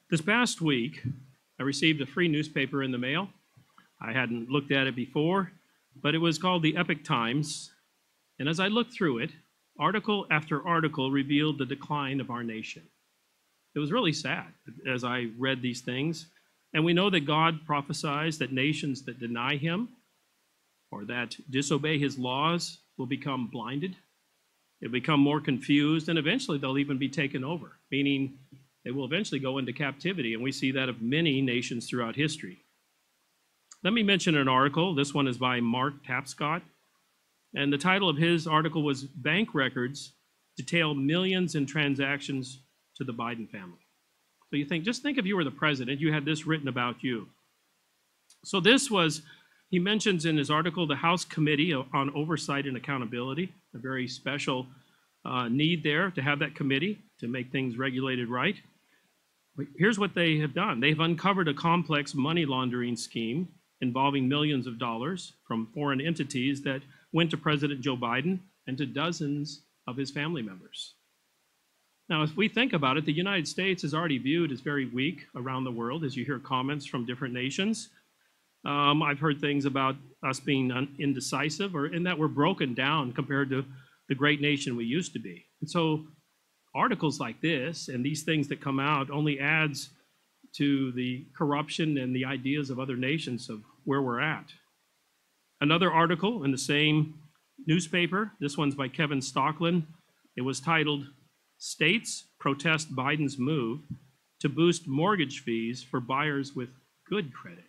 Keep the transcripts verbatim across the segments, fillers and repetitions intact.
This past week, I received a free newspaper in the mail. I hadn't looked at it before, but it was called the Epoch Times. And as I looked through it, article after article revealed the decline of our nation. It was really sad as I read these things. And we know that God prophesies that nations that deny him or that disobey his laws will become blinded. They'll become more confused, and eventually they'll even be taken over, meaning they will eventually go into captivity. And we see that of many nations throughout history. Let me mention an article. This one is by Mark Tapscott. And the title of his article was Bank Records Detail Millions in Transactions to the Biden Family. So you think, just think if you were the president, you had this written about you. So this was, he mentions in his article, the House Committee on Oversight and Accountability, a very special uh, need there to have that committee to make things regulated right. But here's what they have done. They've uncovered a complex money laundering scheme involving millions of dollars from foreign entities that went to President Joe Biden and to dozens of his family members. Now, if we think about it, the United States is already viewed as very weak around the world, as you hear comments from different nations. Um, I've heard things about us being un- indecisive, or in that we're broken down compared to the great nation we used to be. And so articles like this and these things that come out only adds to the corruption and the ideas of other nations of where we're at. Another article in the same newspaper, this one's by Kevin Stocklin. It was titled, States Protest Biden's Move to Boost Mortgage Fees for Buyers with Good Credit.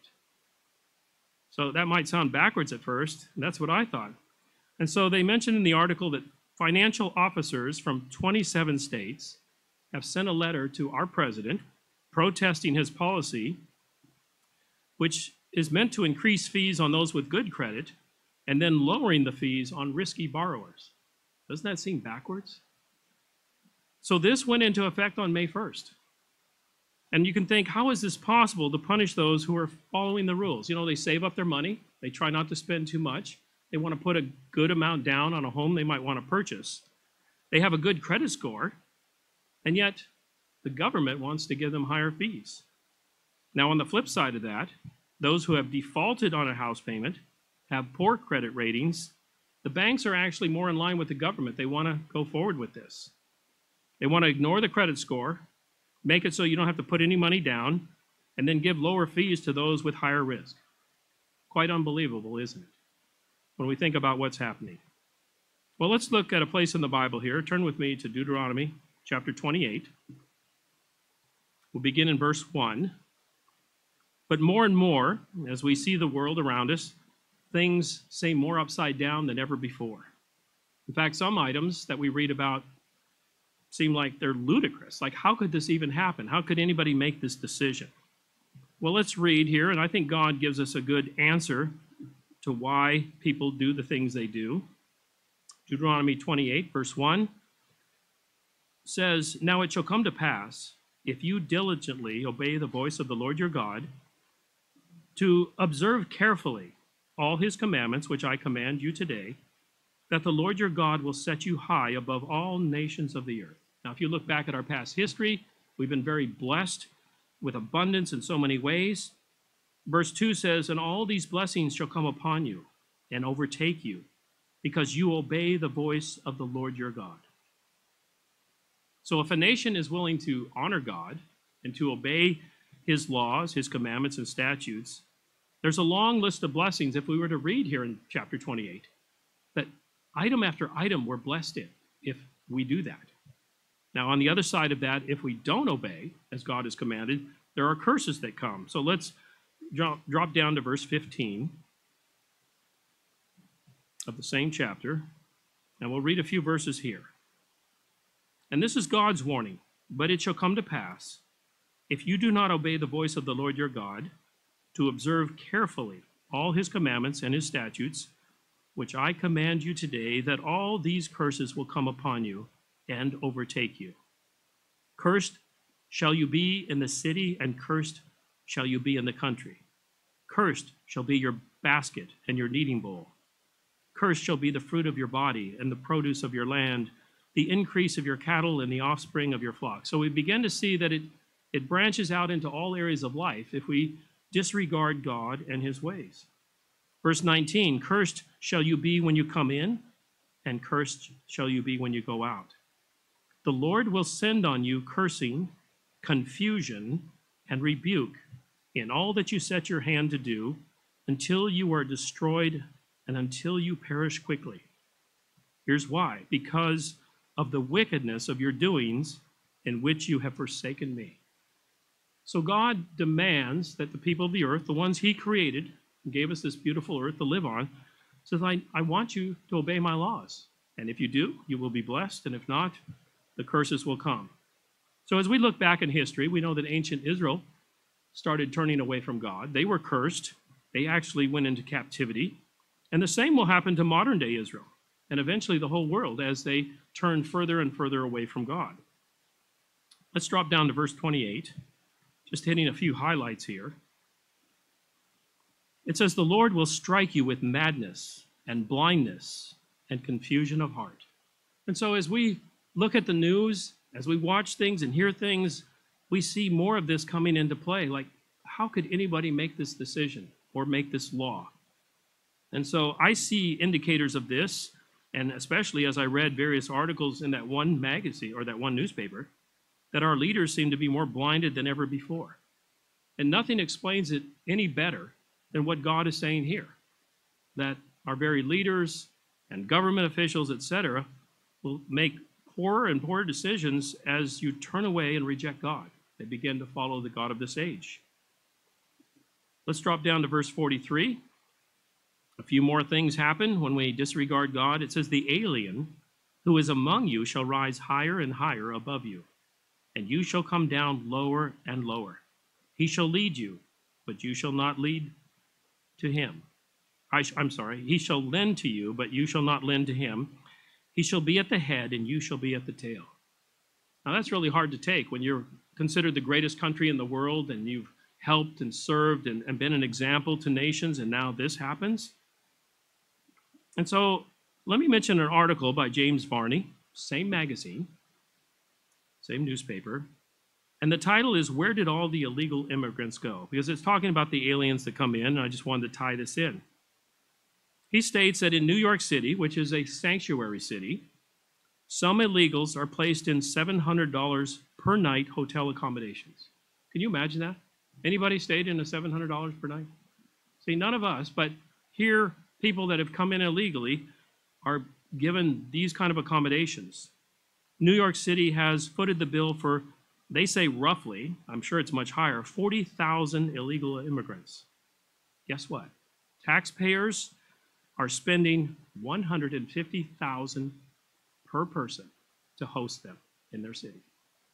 So that might sound backwards at first, and that's what I thought. And so they mentioned in the article that financial officers from twenty-seven states have sent a letter to our president protesting his policy, which is meant to increase fees on those with good credit and then lowering the fees on risky borrowers. Doesn't that seem backwards? So this went into effect on May first. And you can think, how is this possible to punish those who are following the rules? You know, they save up their money. They try not to spend too much. They want to put a good amount down on a home they might want to purchase. They have a good credit score, and yet the government wants to give them higher fees. Now, on the flip side of that, those who have defaulted on a house payment have poor credit ratings. The banks are actually more in line with the government. They want to go forward with this. They want to ignore the credit score, make it so you don't have to put any money down, and then give lower fees to those with higher risk. Quite unbelievable, isn't it? When we think about what's happening. Well, let's look at a place in the Bible here. Turn with me to Deuteronomy chapter twenty-eight. We'll begin in verse one. But more and more, as we see the world around us, things seem more upside down than ever before. In fact, some items that we read about seem like they're ludicrous. Like, how could this even happen? How could anybody make this decision? Well, let's read here, and I think God gives us a good answer to why people do the things they do. Deuteronomy twenty-eight, verse one says, Now it shall come to pass, if you diligently obey the voice of the Lord your God, to observe carefully all his commandments, which I command you today, that the Lord your God will set you high above all nations of the earth. Now, if you look back at our past history, we've been very blessed with abundance in so many ways. Verse two says, And all these blessings shall come upon you and overtake you, because you obey the voice of the Lord your God. So if a nation is willing to honor God and to obey his laws, his commandments, and statutes, there's a long list of blessings, if we were to read here in chapter twenty-eight, that item after item we're blessed in if we do that. Now, on the other side of that, if we don't obey as God has commanded, there are curses that come. So let's drop, drop down to verse fifteen of the same chapter, and we'll read a few verses here. And this is God's warning. But it shall come to pass, if you do not obey the voice of the Lord your God, to observe carefully all his commandments and his statutes, which I command you today, that all these curses will come upon you and overtake you. Cursed shall you be in the city, and cursed shall you be in the country. Cursed shall be your basket and your kneading bowl. Cursed shall be the fruit of your body and the produce of your land, the increase of your cattle and the offspring of your flock. So we begin to see that it It branches out into all areas of life if we disregard God and his ways. Verse nineteen, cursed shall you be when you come in, and cursed shall you be when you go out. The Lord will send on you cursing, confusion, and rebuke in all that you set your hand to do, until you are destroyed and until you perish quickly. Here's why: because of the wickedness of your doings, in which you have forsaken me. So God demands that the people of the earth, the ones he created, and gave us this beautiful earth to live on, says, I, I want you to obey my laws. And if you do, you will be blessed. And if not, the curses will come. So as we look back in history, we know that ancient Israel started turning away from God. They were cursed. They actually went into captivity. And the same will happen to modern day Israel, and eventually the whole world, as they turn further and further away from God. Let's drop down to verse twenty-eight, just hitting a few highlights here. It says, the Lord will strike you with madness and blindness and confusion of heart. And so as we look at the news, as we watch things and hear things, we see more of this coming into play. Like, how could anybody make this decision or make this law? And so I see indicators of this, and especially as I read various articles in that one magazine or that one newspaper, that our leaders seem to be more blinded than ever before. And nothing explains it any better than what God is saying here, that our very leaders and government officials, et cetera, will make poorer and poorer decisions as you turn away and reject God. They begin to follow the God of this age. Let's drop down to verse forty-three. A few more things happen when we disregard God. It says, the alien who is among you shall rise higher and higher above you, and you shall come down lower and lower. He shall lead you, but you shall not lead to him. I sh- I'm sorry, he shall lend to you, but you shall not lend to him. He shall be at the head, and you shall be at the tail. Now that's really hard to take when you're considered the greatest country in the world, and you've helped and served and, and been an example to nations, and now this happens. And so let me mention an article by James Varney, same magazine, same newspaper. And the title is, Where Did All the Illegal Immigrants Go? Because it's talking about the aliens that come in, and I just wanted to tie this in. He states that in New York City, which is a sanctuary city, some illegals are placed in seven hundred dollars per night hotel accommodations. Can you imagine that? Anybody stayed in a seven hundred dollars per night? See, none of us, but here, people that have come in illegally are given these kind of accommodations. New York City has footed the bill for, they say roughly, I'm sure it's much higher, forty thousand illegal immigrants. Guess what? Taxpayers are spending one hundred fifty thousand dollars per person to host them in their city.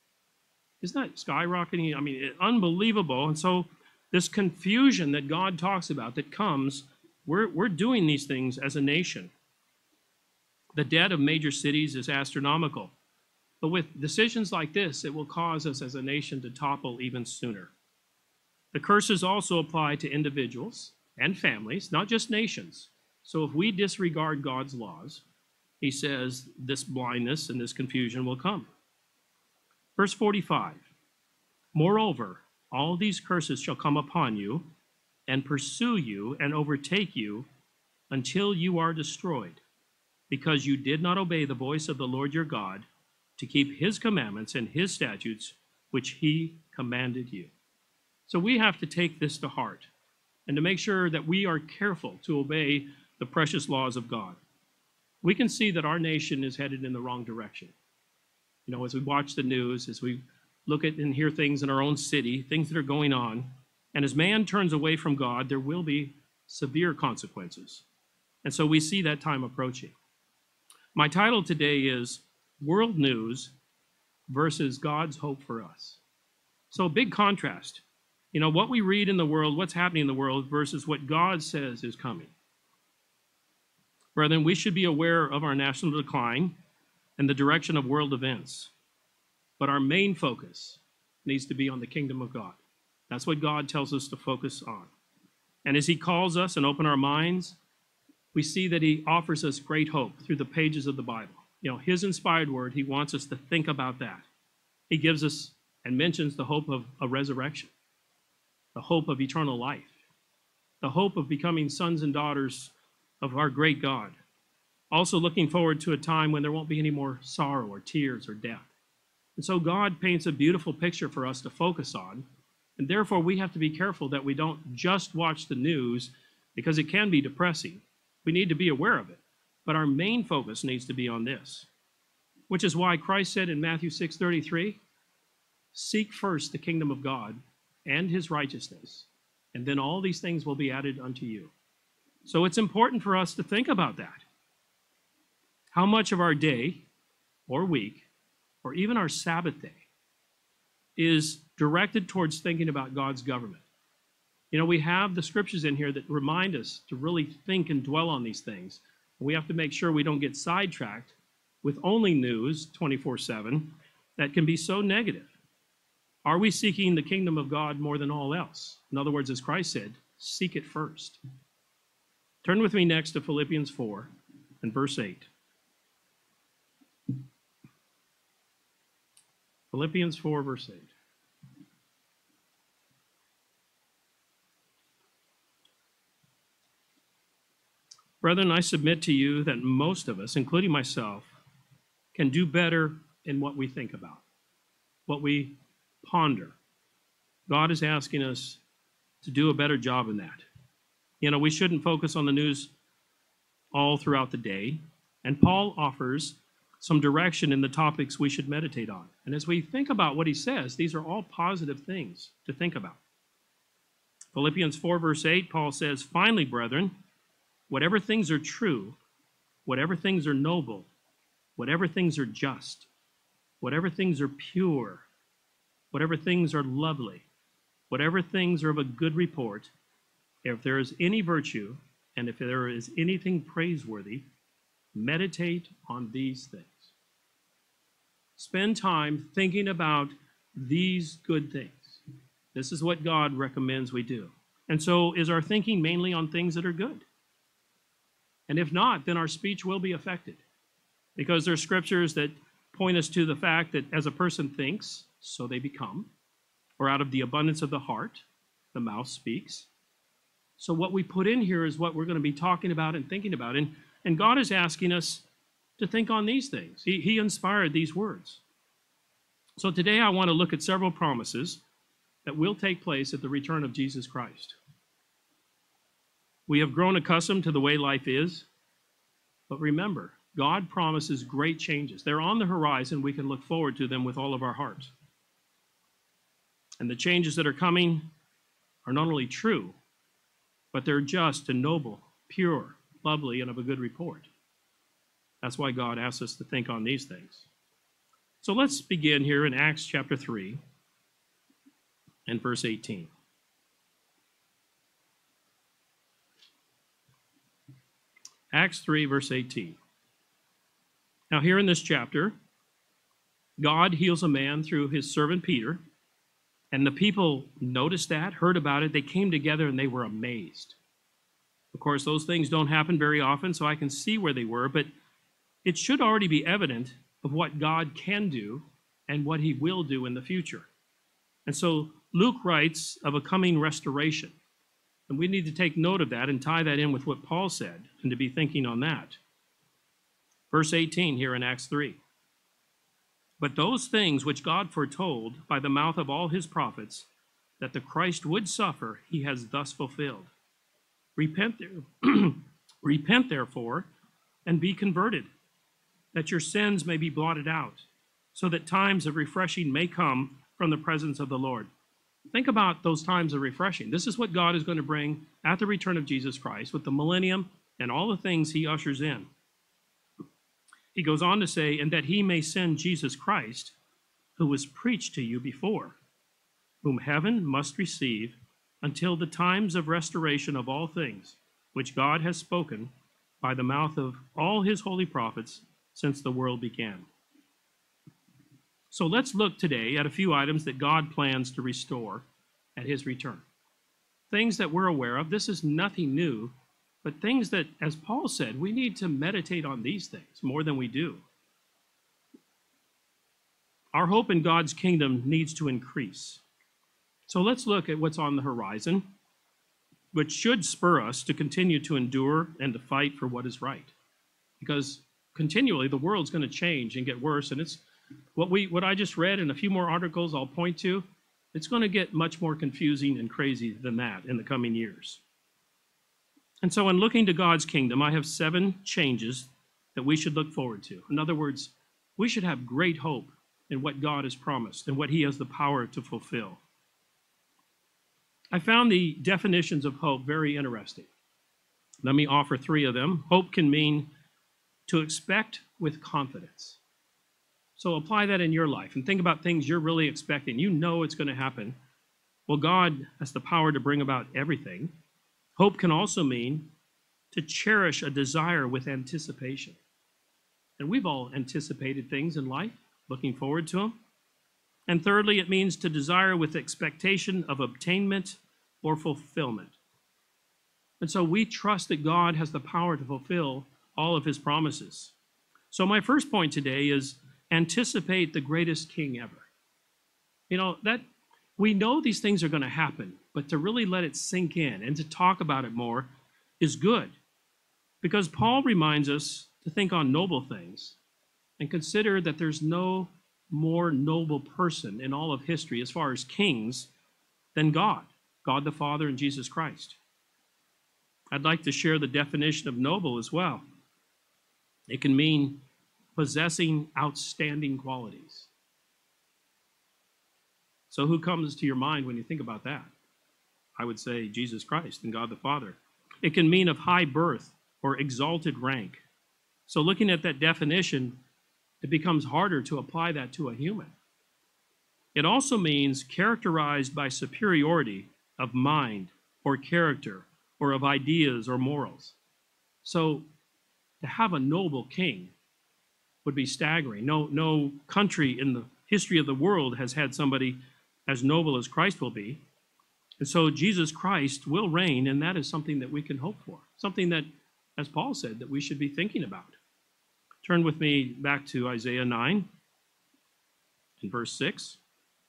Isn't that skyrocketing? I mean, it, unbelievable. And so this confusion that God talks about that comes, we're, we're doing these things as a nation. The debt of major cities is astronomical. But with decisions like this, it will cause us as a nation to topple even sooner. The curses also apply to individuals and families, not just nations. So if we disregard God's laws, he says this blindness and this confusion will come. Verse forty-five, moreover, all these curses shall come upon you and pursue you and overtake you until you are destroyed, because you did not obey the voice of the Lord your God to keep his commandments and his statutes, which he commanded you. So we have to take this to heart and to make sure that we are careful to obey the precious laws of God. We can see that our nation is headed in the wrong direction. You know, as we watch the news, as we look at and hear things in our own city, things that are going on, and as man turns away from God, there will be severe consequences. And so we see that time approaching. My title today is World News versus God's Hope for Us. So a big contrast. You know, what we read in the world, what's happening in the world versus what God says is coming. Brethren, we should be aware of our national decline and the direction of world events. But our main focus needs to be on the kingdom of God. That's what God tells us to focus on. And as he calls us and open our minds, we see that he offers us great hope through the pages of the Bible. You know, his inspired word, he wants us to think about that. He gives us and mentions the hope of a resurrection, the hope of eternal life, the hope of becoming sons and daughters of our great God. Also looking forward to a time when there won't be any more sorrow or tears or death. And so God paints a beautiful picture for us to focus on, and therefore we have to be careful that we don't just watch the news because it can be depressing. We need to be aware of it, but our main focus needs to be on this, which is why Christ said in Matthew six thirty-three, seek first the kingdom of God and his righteousness, and then all these things will be added unto you. So it's important for us to think about that. How much of our day or week, or even our Sabbath day, is directed towards thinking about God's government? You know, we have the scriptures in here that remind us to really think and dwell on these things. We have to make sure we don't get sidetracked with only news twenty-four seven that can be so negative. Are we seeking the kingdom of God more than all else? In other words, as Christ said, seek it first. Turn with me next to Philippians four and verse eight. Philippians four, verse eight. Brethren, I submit to you that most of us, including myself, can do better in what we think about, what we ponder. God is asking us to do a better job in that. You know, we shouldn't focus on the news all throughout the day, and Paul offers some direction in the topics we should meditate on. And as we think about what he says, these are all positive things to think about. Philippians four, verse eight, Paul says, finally, brethren, whatever things are true, whatever things are noble, whatever things are just, whatever things are pure, whatever things are lovely, whatever things are of a good report, if there is any virtue, and if there is anything praiseworthy, meditate on these things. Spend time thinking about these good things. This is what God recommends we do. And so is our thinking mainly on things that are good? And if not, then our speech will be affected. Because there are scriptures that point us to the fact that as a person thinks, so they become. Or out of the abundance of the heart, the mouth speaks. So what we put in here is what we're going to be talking about and thinking about. And, and God is asking us to think on these things. He, he inspired these words. So today I want to look at several promises that will take place at the return of Jesus Christ. We have grown accustomed to the way life is, but remember, God promises great changes. They're on the horizon. We can look forward to them with all of our hearts. And the changes that are coming are not only true, but they're just and noble, pure, lovely, and of a good report. That's why God asks us to think on these things. So let's begin here in Acts chapter three and verse eighteen. Acts three, verse eighteen. Now here in this chapter, God heals a man through his servant Peter, and the people noticed that, heard about it, they came together and they were amazed. Of course, those things don't happen very often, so I can see where they were, but it should already be evident of what God can do and what he will do in the future. And so Luke writes of a coming restoration. And we need to take note of that and tie that in with what Paul said and to be thinking on that. Verse eighteen here in Acts three. But those things which God foretold by the mouth of all his prophets, that the Christ would suffer, he has thus fulfilled. Repent, there, repent therefore, and be converted, that your sins may be blotted out, so that times of refreshing may come from the presence of the Lord. Think about those times of refreshing. This is what God is going to bring at the return of Jesus Christ with the millennium and all the things he ushers in. He goes on to say, and that he may send Jesus Christ, who was preached to you before, whom heaven must receive until the times of restoration of all things, which God has spoken by the mouth of all his holy prophets since the world began. So let's look today at a few items that God plans to restore at his return. Things that we're aware of. This is nothing new, but things that, as Paul said, we need to meditate on these things more than we do. Our hope in God's kingdom needs to increase. So let's look at what's on the horizon, which should spur us to continue to endure and to fight for what is right. Because continually the world's going to change and get worse, and it's what we what I just read and a few more articles I'll point to, it's going to get much more confusing and crazy than that in the coming years. And so in looking to God's kingdom, I have seven changes that we should look forward to. In other words, we should have great hope in what God has promised and what he has the power to fulfill. I found the definitions of hope very interesting. Let me offer three of them. Hope can mean to expect with confidence. So apply that in your life and think about things you're really expecting. You know it's going to happen. Well, God has the power to bring about everything. Hope can also mean to cherish a desire with anticipation. And we've all anticipated things in life, looking forward to them. And thirdly, it means to desire with expectation of obtainment or fulfillment. And so we trust that God has the power to fulfill all of his promises. So my first point today is anticipate the greatest king ever. You know, that we know these things are going to happen, but to really let it sink in and to talk about it more is good. Because Paul reminds us to think on noble things and consider that there's no more noble person in all of history as far as kings than God, God the Father and Jesus Christ. I'd like to share the definition of noble as well. It can mean possessing outstanding qualities. So who comes to your mind when you think about that? I would say Jesus Christ and God the Father. It can mean of high birth or exalted rank. So looking at that definition, it becomes harder to apply that to a human. It also means characterized by superiority of mind or character or of ideas or morals. So to have a noble king would be staggering. No, no country in the history of the world has had somebody as noble as Christ will be. And so Jesus Christ will reign, and that is something that we can hope for, something that, as Paul said, that we should be thinking about. Turn with me back to Isaiah nine in verse six.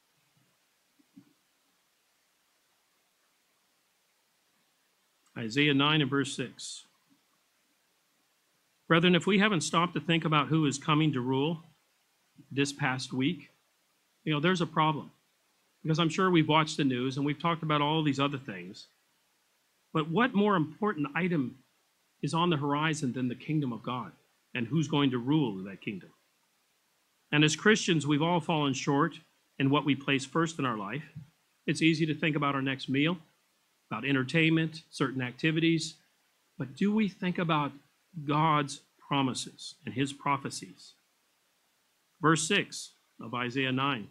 Isaiah nine and verse six. Brethren, if we haven't stopped to think about who is coming to rule this past week, you know, there's a problem. Because I'm sure we've watched the news and we've talked about all these other things. But what more important item is on the horizon than the kingdom of God and who's going to rule that kingdom? And as Christians, we've all fallen short in what we place first in our life. It's easy to think about our next meal, about entertainment, certain activities. But do we think about God's promises and his prophecies? Verse six of Isaiah nine.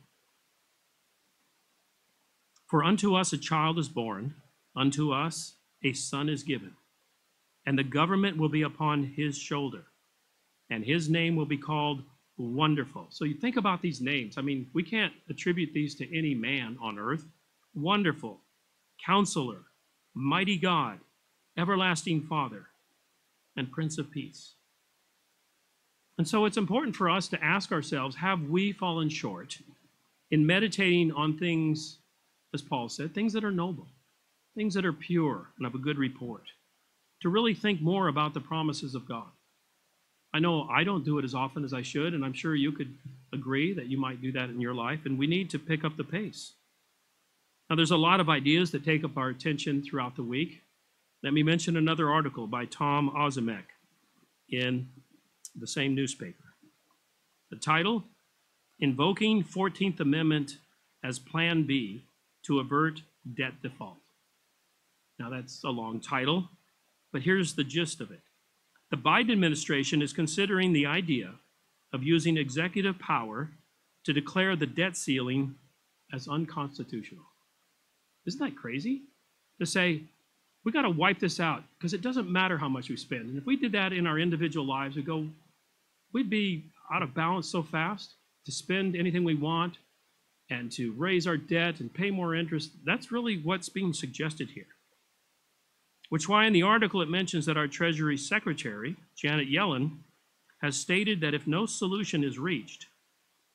For unto us a child is born, unto us a son is given, and the government will be upon his shoulder, and his name will be called Wonderful. So you think about these names. I mean, we can't attribute these to any man on earth. Wonderful, Counselor, Mighty God, Everlasting Father, and Prince of Peace. And so it's important for us to ask ourselves, have we fallen short in meditating on things, as Paul said, things that are noble, things that are pure and of a good report, to really think more about the promises of God? I know I don't do it as often as I should, and I'm sure you could agree that you might do that in your life, and we need to pick up the pace. Now, there's a lot of ideas that take up our attention throughout the week. Let me mention another article by Tom Ozimek in the same newspaper. The title, Invoking fourteenth Amendment as Plan B to Avert Debt Default. Now, that's a long title, but here's the gist of it. The Biden administration is considering the idea of using executive power to declare the debt ceiling as unconstitutional. Isn't that crazy? To say, we got to wipe this out because it doesn't matter how much we spend. And if we did that in our individual lives, we go, we'd be out of balance so fast to spend anything we want and to raise our debt and pay more interest. That's really what's being suggested here. Which why in the article it mentions that our Treasury Secretary, Janet Yellen, has stated that if no solution is reached,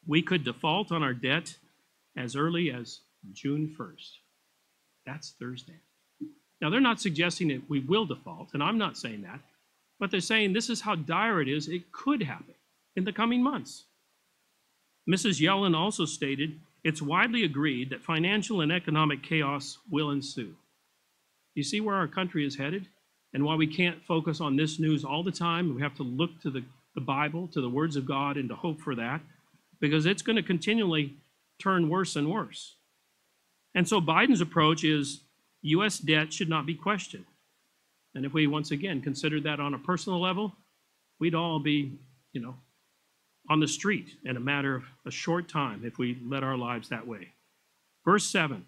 We could default on our debt as early as June first. That's Thursday. Now, they're not suggesting that we will default, and I'm not saying that, but they're saying this is how dire it is. It could happen in the coming months. Missus Yellen also stated, it's widely agreed that financial and economic chaos will ensue. You see where our country is headed and why we can't focus on this news all the time. We have to look to the, the Bible, to the words of God, and to hope for that, because it's going to continually turn worse and worse. And so Biden's approach is U S debt should not be questioned. And if we once again consider that on a personal level, we'd all be, you know, on the street in a matter of a short time if we led our lives that way. Verse seven,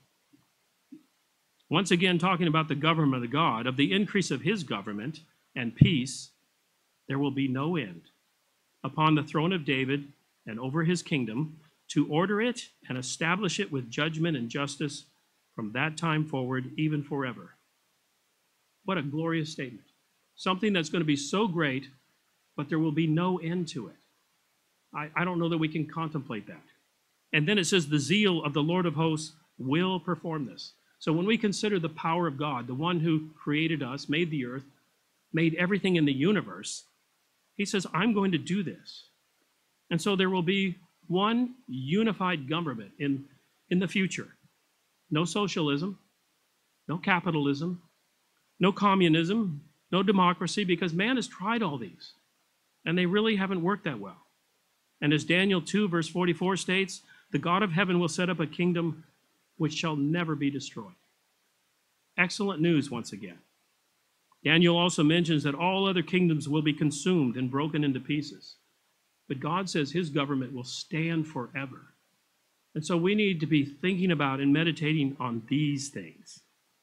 once again talking about the government of God, of the increase of his government and peace, there will be no end upon the throne of David and over his kingdom, to order it and establish it with judgment and justice from that time forward, even forever. What a glorious statement. Something that's going to be so great, but there will be no end to it. I, I don't know that we can contemplate that. And then it says, the zeal of the Lord of hosts will perform this. So when we consider the power of God, the one who created us, made the earth, made everything in the universe, he says, I'm going to do this. And so there will be one unified government in, in the future. No socialism, no capitalism, no communism, no democracy, because man has tried all these, and they really haven't worked that well. And as Daniel two, verse forty-four states, the God of heaven will set up a kingdom which shall never be destroyed. Excellent news once again. Daniel also mentions that all other kingdoms will be consumed and broken into pieces. But God says his government will stand forever. And so we need to be thinking about and meditating on these things.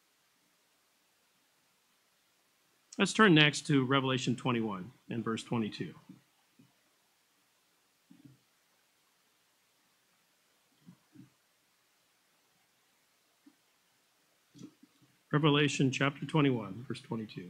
Let's turn next to Revelation twenty-one and verse twenty-two. Revelation chapter twenty-one, verse twenty-two.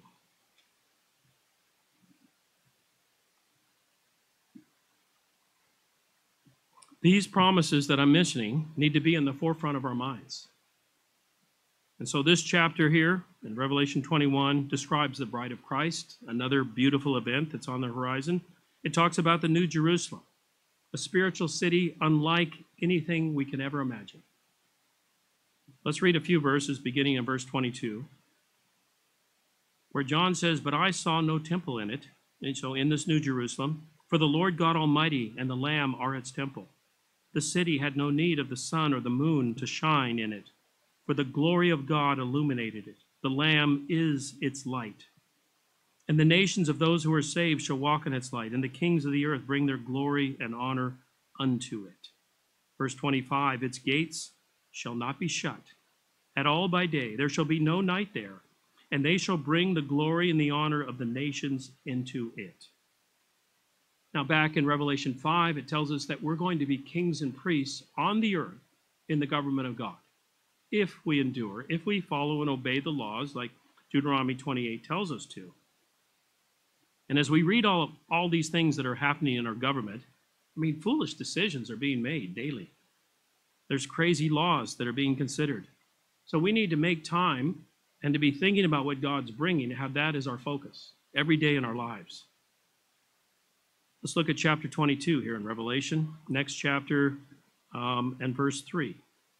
These promises that I'm mentioning need to be in the forefront of our minds. And so this chapter here in Revelation twenty-one describes the bride of Christ, another beautiful event that's on the horizon. It talks about the New Jerusalem, a spiritual city unlike anything we can ever imagine. Let's read a few verses beginning in verse twenty-two, where John says, but I saw no temple in it, and so in this New Jerusalem, for the Lord God Almighty and the Lamb are its temple. The city had no need of the sun or the moon to shine in it, for the glory of God illuminated it. The Lamb is its light. And the nations of those who are saved shall walk in its light, and the kings of the earth bring their glory and honor unto it. Verse twenty-five, its gates shall not be shut at all by day. There shall be no night there, and they shall bring the glory and the honor of the nations into it. Now, back in Revelation five, it tells us that we're going to be kings and priests on the earth in the government of God, if we endure, if we follow and obey the laws like Deuteronomy twenty-eight tells us to. And as we read all, all these things that are happening in our government, I mean, foolish decisions are being made daily. There's crazy laws that are being considered. So we need to make time and to be thinking about what God's bringing, have that as our focus every day in our lives. Let's look at chapter twenty-two here in Revelation, next chapter um, and verse three.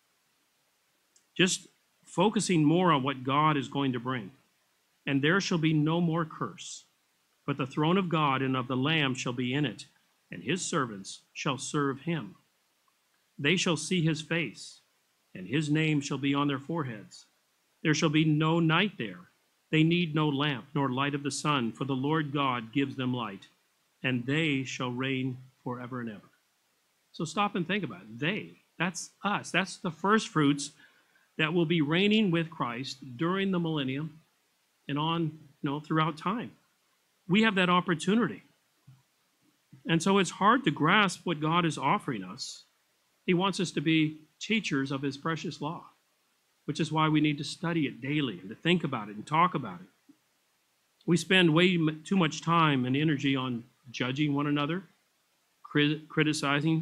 Just focusing more on what God is going to bring. And there shall be no more curse, but the throne of God and of the Lamb shall be in it, and his servants shall serve him. They shall see his face, and his name shall be on their foreheads. There shall be no night there. They need no lamp nor light of the sun, for the Lord God gives them light, and they shall reign forever and ever. So stop and think about it. They, that's us. That's the first fruits that will be reigning with Christ during the millennium and on, you know, throughout time. We have that opportunity. And so it's hard to grasp what God is offering us. He wants us to be teachers of his precious law, which is why we need to study it daily and to think about it and talk about it. We spend way too much time and energy on judging one another, crit- criticizing,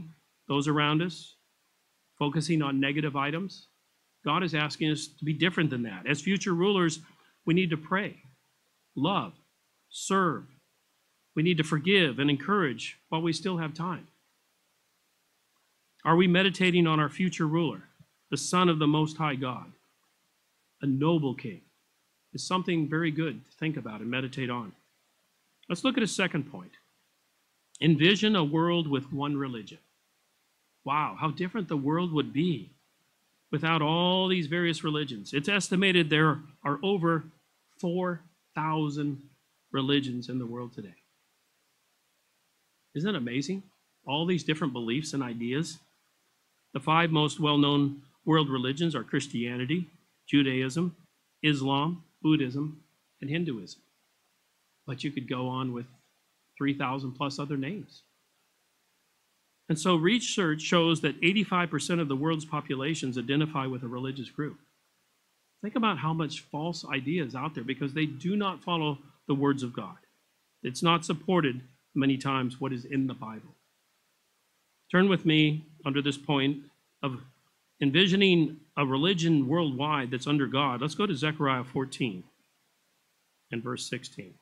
those around us, focusing on negative items. God is asking us to be different than that. As future rulers, we need to pray, love, serve. We need to forgive and encourage while we still have time. Are we meditating on our future ruler, the Son of the Most High God, a noble king? It's something very good to think about and meditate on. Let's look at a second point. Envision a world with one religion. Wow, how different the world would be without all these various religions. It's estimated there are over four thousand religions in the world today. Isn't it amazing? All these different beliefs and ideas. The five most well-known world religions are Christianity, Judaism, Islam, Buddhism, and Hinduism. But you could go on with three thousand plus other names. And so research shows that eighty-five percent of the world's populations identify with a religious group. Think about how much false ideas out there because they do not follow the words of God. It's not supported many times what is in the Bible. Turn with me under this point of envisioning a religion worldwide that's under God. Let's go to Zechariah fourteen and verse sixteen.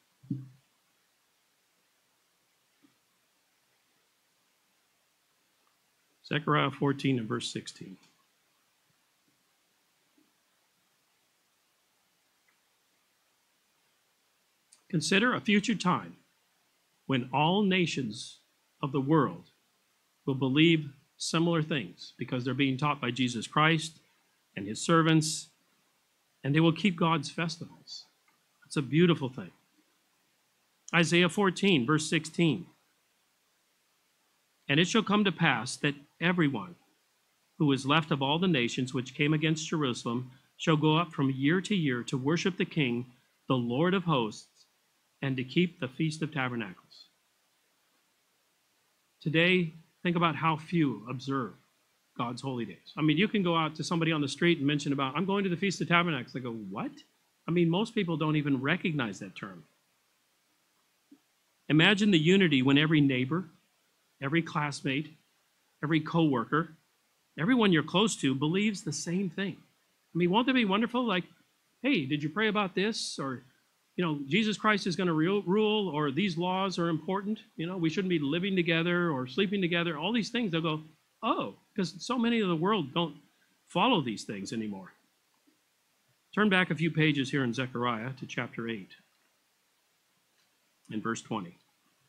Zechariah fourteen and verse sixteen. Consider a future time when all nations of the world will believe similar things because they're being taught by Jesus Christ and his servants, and they will keep God's festivals. It's a beautiful thing. Isaiah fourteen, verse sixteen. And it shall come to pass that everyone who is left of all the nations which came against Jerusalem shall go up from year to year to worship the King, the Lord of hosts, and to keep the Feast of Tabernacles. Today, think about how few observe God's holy days. I mean, you can go out to somebody on the street and mention about, I'm going to the Feast of Tabernacles. They go, what? I mean, most people don't even recognize that term. Imagine the unity when every neighbor, every classmate, every coworker, everyone you're close to believes the same thing. I mean, won't that be wonderful? Like, hey, did you pray about this? Or, you know, Jesus Christ is going to rule, or these laws are important. You know, we shouldn't be living together or sleeping together. All these things, they'll go, oh, because so many of the world don't follow these things anymore. Turn back a few pages here in Zechariah to chapter eight and verse twenty.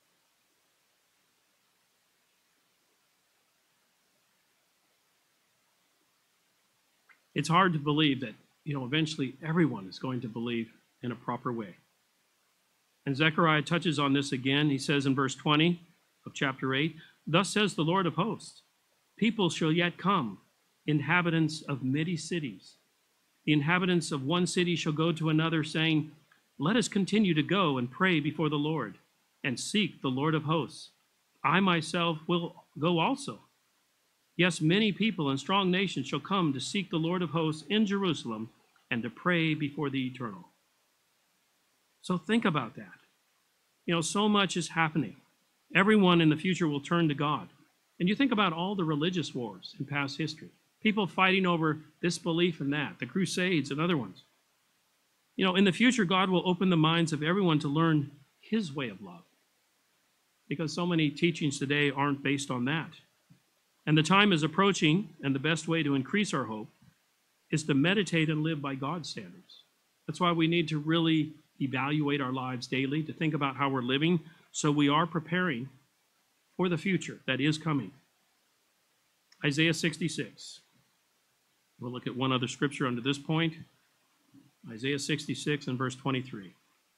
It's hard to believe that, you know, eventually everyone is going to believe in a proper way. And Zechariah touches on this again. He says in verse twenty of chapter eight, thus says the Lord of hosts, people shall yet come, inhabitants of many cities. The inhabitants of one city shall go to another, saying, let us continue to go and pray before the Lord, and seek the Lord of hosts. I myself will go also. Yes, many people and strong nations shall come to seek the Lord of hosts in Jerusalem and to pray before the Eternal. So think about that. You know, so much is happening. Everyone in the future will turn to God. And you think about all the religious wars in past history, people fighting over this belief and that, the Crusades and other ones. You know, in the future, God will open the minds of everyone to learn his way of love, because so many teachings today aren't based on that. And the time is approaching, and the best way to increase our hope is to meditate and live by God's standards. That's why we need to really evaluate our lives daily, to think about how we're living, so we are preparing for the future that is coming. Isaiah sixty-six. We'll look at one other scripture under this point. Isaiah sixty-six and verse twenty-three.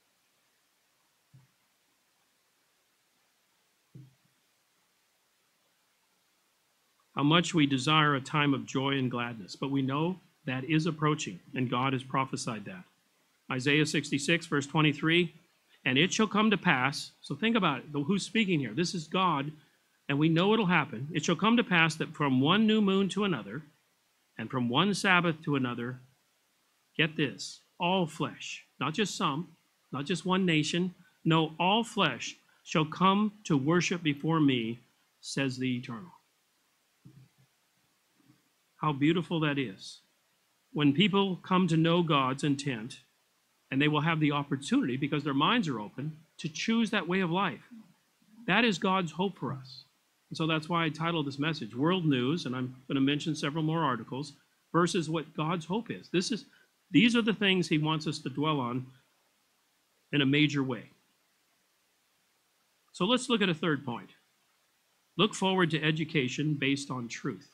How much we desire a time of joy and gladness, but we know that is approaching, and God has prophesied that. Isaiah sixty-six, verse twenty-three, and it shall come to pass, so think about it, who's speaking here? This is God, and we know it'll happen. It shall come to pass that from one new moon to another, and from one Sabbath to another, get this, all flesh, not just some, not just one nation, no, all flesh shall come to worship before me, says the Eternal. How beautiful that is. When people come to know God's intent, and they will have the opportunity, because their minds are open, to choose that way of life. That is God's hope for us. And so that's why I titled this message, World News, and I'm going to mention several more articles, versus what God's hope is. This is, these are the things he wants us to dwell on in a major way. So let's look at a third point. Look forward to education based on truth.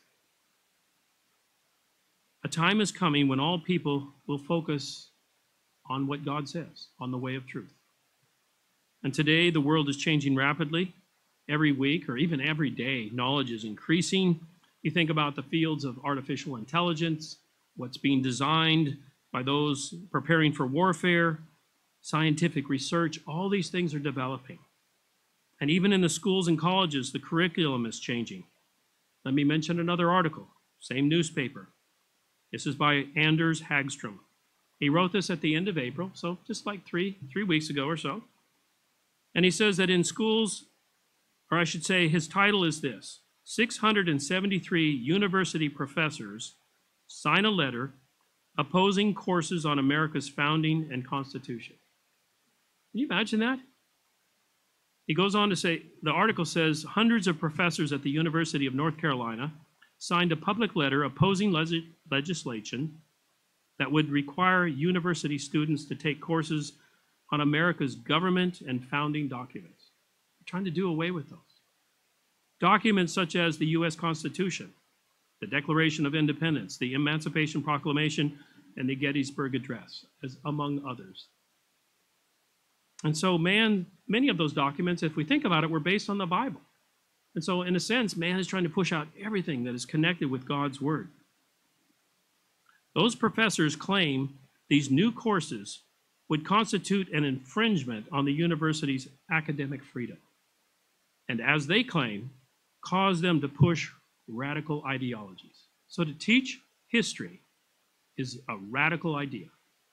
A time is coming when all people will focus on what God says, on the way of truth. And today, the world is changing rapidly. Every week, or even every day, knowledge is increasing. You think about the fields of artificial intelligence, what's being designed by those preparing for warfare, scientific research, all these things are developing. And even in the schools and colleges, the curriculum is changing. Let me mention another article, same newspaper. This is by Anders Hagstrom. He wrote this at the end of April, so just like three, three weeks ago or so. And he says that in schools, or I should say his title is this, six hundred seventy-three university professors sign a letter opposing courses on America's founding and Constitution. Can you imagine that? He goes on to say, the article says, hundreds of professors at the University of North Carolina signed a public letter opposing le- legislation that would require university students to take courses on America's government and founding documents. They're trying to do away with those. Documents such as the U S Constitution, the Declaration of Independence, the Emancipation Proclamation, and the Gettysburg Address, as among others. And so man, many of those documents, if we think about it, were based on the Bible. And so in a sense, man is trying to push out everything that is connected with God's word. Those professors claim these new courses would constitute an infringement on the university's academic freedom. And as they claim, cause them to push radical ideologies. So to teach history is a radical idea.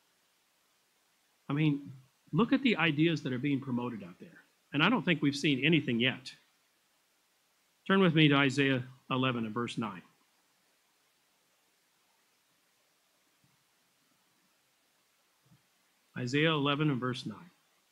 I mean, look at the ideas that are being promoted out there. And I don't think we've seen anything yet. Turn with me to Isaiah eleven and verse nine. Isaiah eleven and verse nine.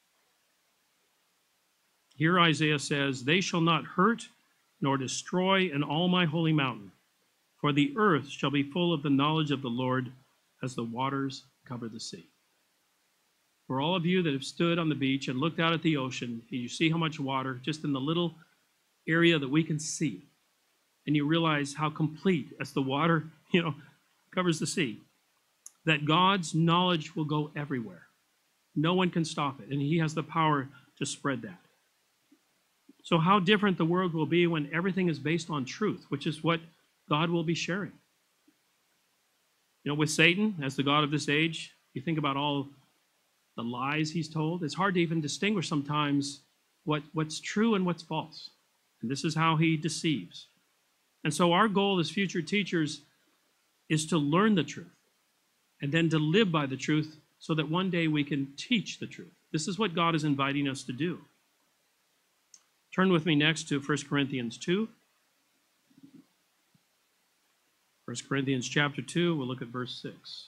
Here Isaiah says, they shall not hurt nor destroy in all my holy mountain, for the earth shall be full of the knowledge of the Lord as the waters cover the sea. For all of you that have stood on the beach and looked out at the ocean, you see how much water just in the little area that we can see, and you realize how complete as the water, you know, covers the sea, that God's knowledge will go everywhere. No one can stop it, and he has the power to spread that. So how different the world will be when everything is based on truth, which is what God will be sharing. You know, with Satan, as the god of this age, you think about all the lies he's told. It's hard to even distinguish sometimes what, what's true and what's false. And this is how he deceives. And so our goal as future teachers is to learn the truth and then to live by the truth so that one day we can teach the truth. This is what God is inviting us to do. Turn with me next to First Corinthians two. First Corinthians chapter two, we'll look at verse six.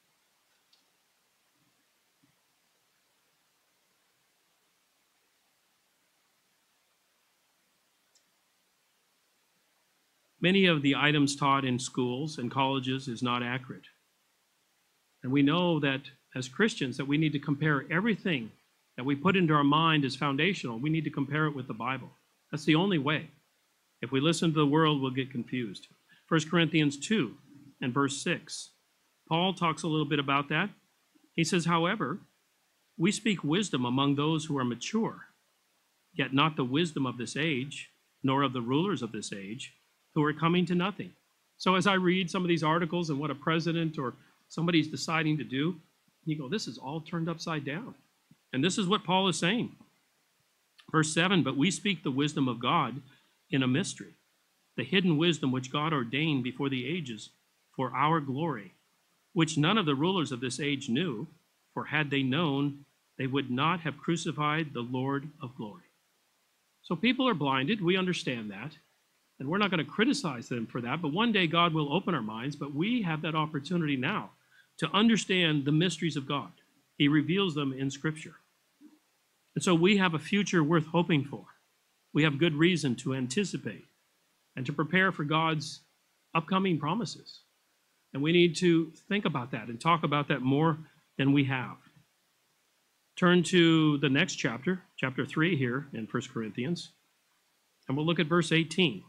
Many of the items taught in schools and colleges is not accurate. And we know that as Christians that we need to compare everything that we put into our mind as foundational. We need to compare it with the Bible. That's the only way. If we listen to the world, we'll get confused. First Corinthians two and verse six. Paul talks a little bit about that. He says, however, we speak wisdom among those who are mature, yet not the wisdom of this age, nor of the rulers of this age, who are coming to nothing. So as I read some of these articles and what a president or somebody's deciding to do, you go, this is all turned upside down. And this is what Paul is saying. Verse seven, but we speak the wisdom of God in a mystery, the hidden wisdom which God ordained before the ages for our glory, which none of the rulers of this age knew, for had they known, they would not have crucified the Lord of glory. So people are blinded. We understand that. And we're not going to criticize them for that, but one day God will open our minds, but we have that opportunity now to understand the mysteries of God. He reveals them in Scripture. And so we have a future worth hoping for. We have good reason to anticipate and to prepare for God's upcoming promises. And we need to think about that and talk about that more than we have. Turn to the next chapter, chapter three here in First Corinthians, and we'll look at verse eighteen.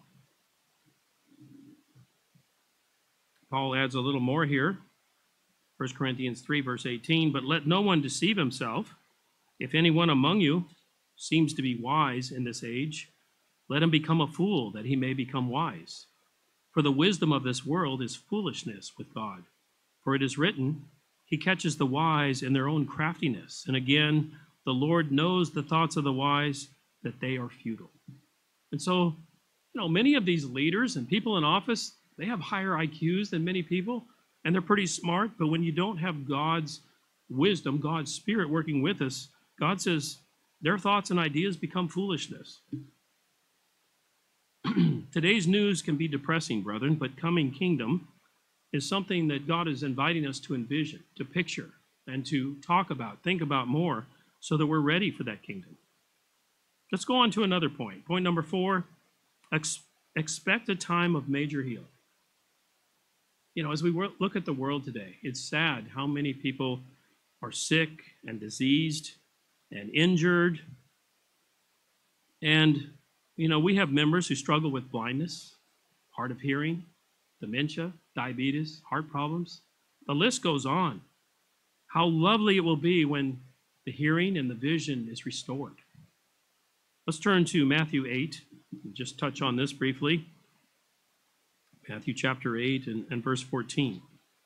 Paul adds a little more here. First Corinthians three, verse eighteen, but let no one deceive himself. If anyone among you seems to be wise in this age, let him become a fool, that he may become wise. For the wisdom of this world is foolishness with God. For it is written, he catches the wise in their own craftiness. And again, the Lord knows the thoughts of the wise, that they are futile. And so, you know, many of these leaders and people in office, they have higher I Qs than many people, and they're pretty smart. But when you don't have God's wisdom, God's Spirit working with us, God says their thoughts and ideas become foolishness. Today's news can be depressing, brethren, but coming kingdom is something that God is inviting us to envision, to picture, and to talk about, think about more, so that we're ready for that kingdom. Let's go on to another point. Point number four, ex- expect a time of major healing. You know, as we look at the world today, it's sad how many people are sick and diseased and injured. And, you know, we have members who struggle with blindness, hard of hearing, dementia, diabetes, heart problems. The list goes on. How lovely it will be when the hearing and the vision is restored. Let's turn to Matthew eight, and just touch on this briefly. Matthew chapter eight and, and verse fourteen.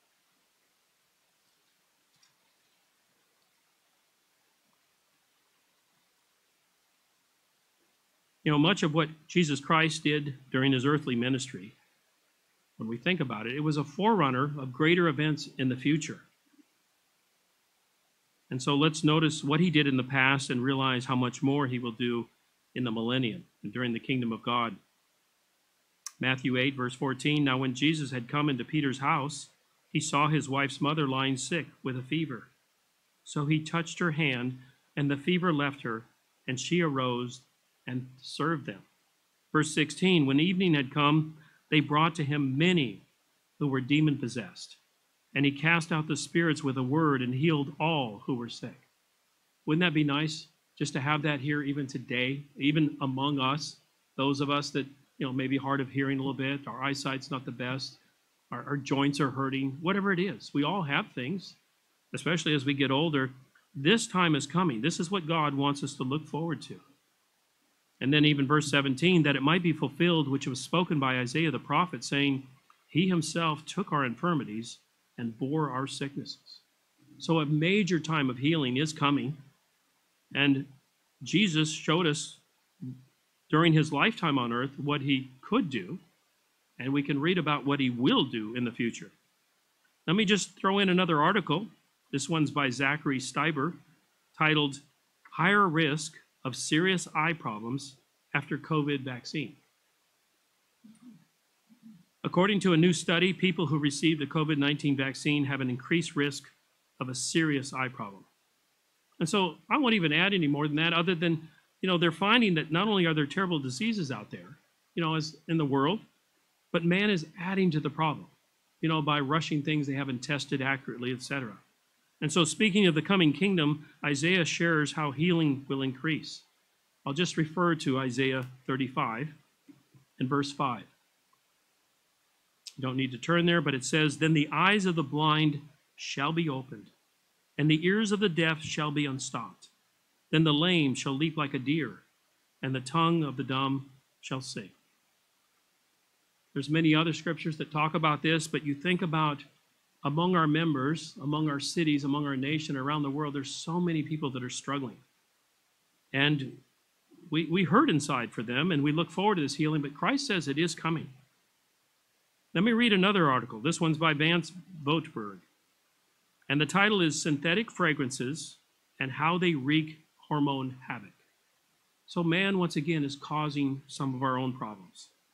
You know, much of what Jesus Christ did during his earthly ministry, when we think about it, it was a forerunner of greater events in the future. And so let's notice what he did in the past and realize how much more he will do in the millennium and during the kingdom of God. Matthew eight, verse fourteen, now when Jesus had come into Peter's house, he saw his wife's mother lying sick with a fever. So he touched her hand, and the fever left her, and she arose and served them. Verse sixteen, when evening had come, they brought to him many who were demon-possessed, and he cast out the spirits with a word and healed all who were sick. Wouldn't that be nice just to have that here even today, even among us, those of us that, you know, maybe hard of hearing a little bit, our eyesight's not the best, our, our joints are hurting, whatever it is. We all have things, especially as we get older. This time is coming. This is what God wants us to look forward to. And then even verse seventeen, that it might be fulfilled, which was spoken by Isaiah the prophet, saying, he himself took our infirmities and bore our sicknesses. So a major time of healing is coming. And Jesus showed us during his lifetime on earth what he could do. And we can read about what he will do in the future. Let me just throw in another article. This one's by Zachary Steiber, titled, Higher Risk of Serious Eye Problems After COVID Vaccine. According to a new study, people who received the COVID nineteen vaccine have an increased risk of a serious eye problem. And so I won't even add any more than that, other than, you know, they're finding that not only are there terrible diseases out there, you know, as in the world, but man is adding to the problem, you know, by rushing things they haven't tested accurately, et cetera. And so speaking of the coming kingdom, Isaiah shares how healing will increase. I'll just refer to Isaiah thirty-five and verse five. You don't need to turn there, but it says, then the eyes of the blind shall be opened, and the ears of the deaf shall be unstopped. Then the lame shall leap like a deer, and the tongue of the dumb shall sing. There's many other scriptures that talk about this, but you think about among our members, among our cities, among our nation, around the world, there's so many people that are struggling. And we, we hurt inside for them, and we look forward to this healing, but Christ says it is coming. Let me read another article. This one's by Vance Vogtberg. And the title is Synthetic Fragrances and How They Wreak Hormone Havoc. So man, once again, is causing some of our own problems.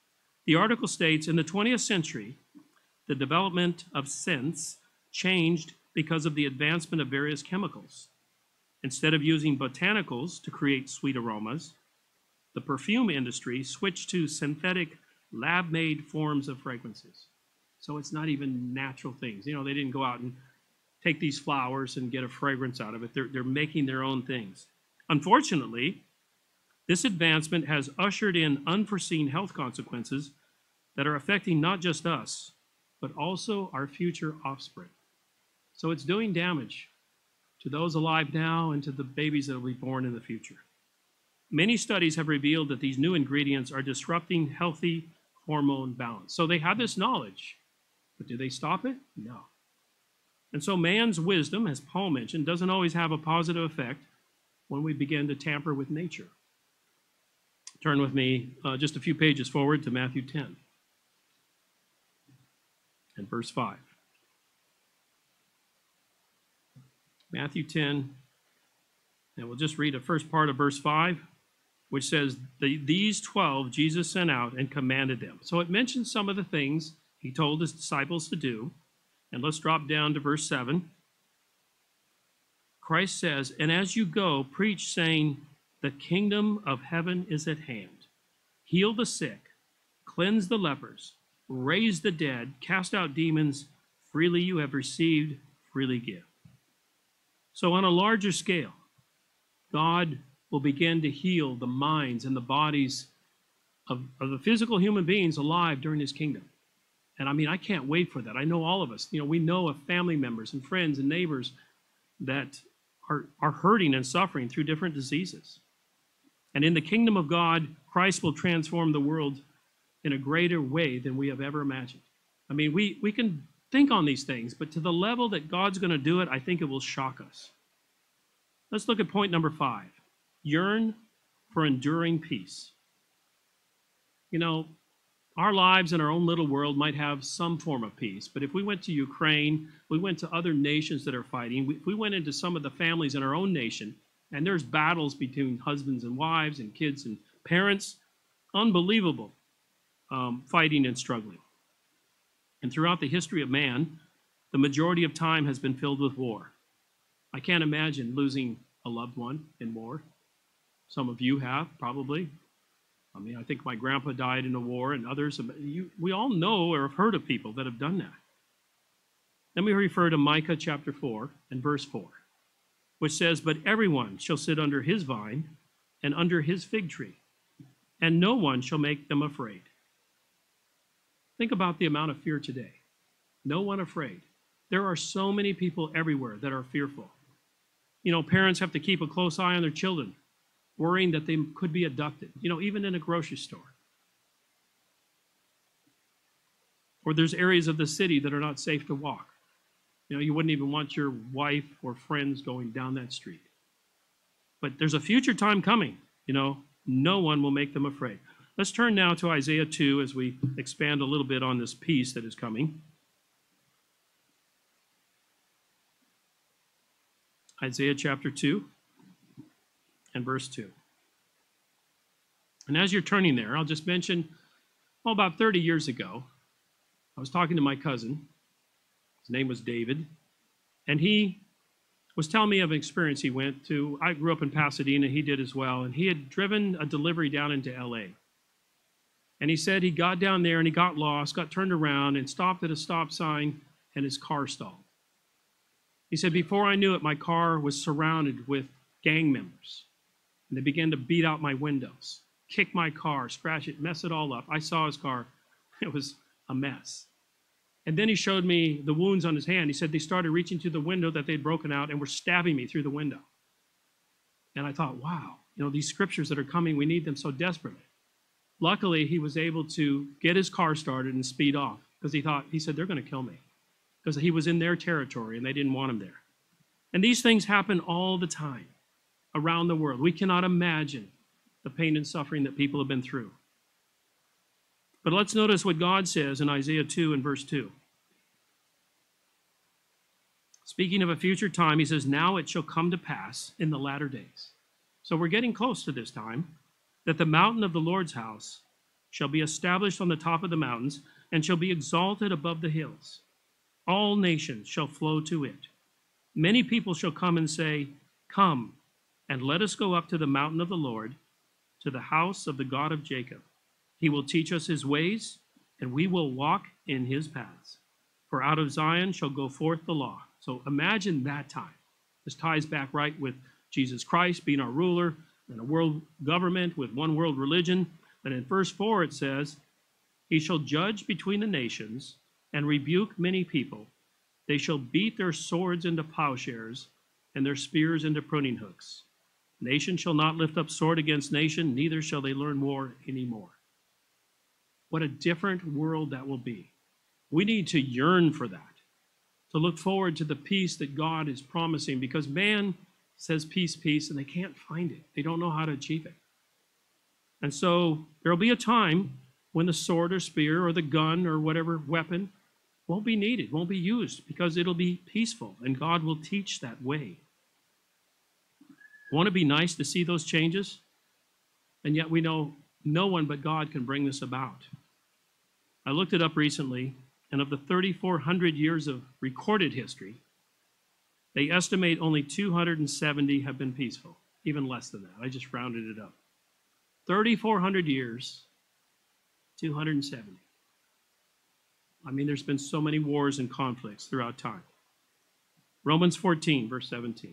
The article states, in the twentieth century, the development of scents changed because of the advancement of various chemicals. Instead of using botanicals to create sweet aromas, the perfume industry switched to synthetic, lab-made forms of fragrances. So it's not even natural things. You know, they didn't go out and take these flowers and get a fragrance out of it. They're, they're making their own things. Unfortunately, this advancement has ushered in unforeseen health consequences that are affecting not just us, but also our future offspring. So it's doing damage to those alive now and to the babies that will be born in the future. Many studies have revealed that these new ingredients are disrupting healthy hormone balance. So they have this knowledge, but do they stop it? No. And so man's wisdom, as Paul mentioned, doesn't always have a positive effect when we begin to tamper with nature. Turn with me uh, just a few pages forward to Matthew ten and verse five. Matthew ten, and we'll just read the first part of verse five, which says, these twelve Jesus sent out and commanded them. So it mentions some of the things he told his disciples to do. And let's drop down to verse seven. Christ says, and as you go, preach, saying, the kingdom of heaven is at hand. Heal the sick, cleanse the lepers, raise the dead, cast out demons. Freely you have received, freely give. So on a larger scale, God will begin to heal the minds and the bodies of, of the physical human beings alive during his kingdom. And I mean, I can't wait for that. I know all of us, you know, we know of family members and friends and neighbors that are, are hurting and suffering through different diseases. And in the kingdom of God, Christ will transform the world in a greater way than we have ever imagined. I mean, we, we can think on these things, but to the level that God's going to do it, I think it will shock us. Let's look at point number five. Yearn for enduring peace. You know, our lives in our own little world might have some form of peace, but if we went to Ukraine, we went to other nations that are fighting, if we went into some of the families in our own nation, and there's battles between husbands and wives and kids and parents, unbelievable um, fighting and struggling. And throughout the history of man, the majority of time has been filled with war. I can't imagine losing a loved one in war. Some of you have, probably. I mean, I think my grandpa died in a war, and others. You, we all know or have heard of people that have done that. Let me refer to Micah chapter four and verse four, which says, but everyone shall sit under his vine and under his fig tree, and no one shall make them afraid. Think about the amount of fear today. No one afraid. There are so many people everywhere that are fearful. You know, parents have to keep a close eye on their children, worrying that they could be abducted, you know, even in a grocery store. Or there's areas of the city that are not safe to walk. You know, you wouldn't even want your wife or friends going down that street. But there's a future time coming, you know, no one will make them afraid. Let's turn now to Isaiah two as we expand a little bit on this peace that is coming. Isaiah chapter two and verse two. And as you're turning there, I'll just mention, well, about thirty years ago, I was talking to my cousin. His name was David. And he was telling me of an experience he went to. I grew up in Pasadena. He did as well. And he had driven a delivery down into L A. And he said he got down there and he got lost, got turned around and stopped at a stop sign and his car stalled. He said, before I knew it, my car was surrounded with gang members. And they began to beat out my windows, kick my car, scratch it, mess it all up. I saw his car. It was a mess. And then he showed me the wounds on his hand. He said they started reaching through the window that they'd broken out and were stabbing me through the window. And I thought, wow, you know, these scriptures that are coming, we need them so desperately. Luckily, he was able to get his car started and speed off because he thought, he said, they're going to kill me because he was in their territory and they didn't want him there. And these things happen all the time around the world. We cannot imagine the pain and suffering that people have been through. But let's notice what God says in Isaiah two and verse two. Speaking of a future time, he says, now it shall come to pass in the latter days. So we're getting close to this time, that the mountain of the Lord's house shall be established on the top of the mountains, and shall be exalted above the hills. All nations shall flow to it. Many people shall come and say, Come, and let us go up to the mountain of the Lord, to the house of the God of Jacob. He will teach us his ways, and we will walk in his paths. For out of Zion shall go forth the law. So imagine that time. This ties back right with Jesus Christ being our ruler and a world government with one world religion. But in verse four it says, He shall judge between the nations and rebuke many people. They shall beat their swords into plowshares and their spears into pruning hooks. Nation shall not lift up sword against nation, neither shall they learn war anymore. What a different world that will be. We need to yearn for that, to look forward to the peace that God is promising, because man says peace, peace, and they can't find it. They don't know how to achieve it. And so there will be a time when the sword or spear or the gun or whatever weapon won't be needed, won't be used, because it'll be peaceful, and God will teach that way. Won't it be nice to see those changes? And yet we know no one but God can bring this about. I looked it up recently, and of the thirty-four hundred years of recorded history, they estimate only two hundred seventy have been peaceful, even less than that. I just rounded it up. thirty-four hundred years, two hundred seventy. I mean, there's been so many wars and conflicts throughout time. Romans fourteen, verse seventeen.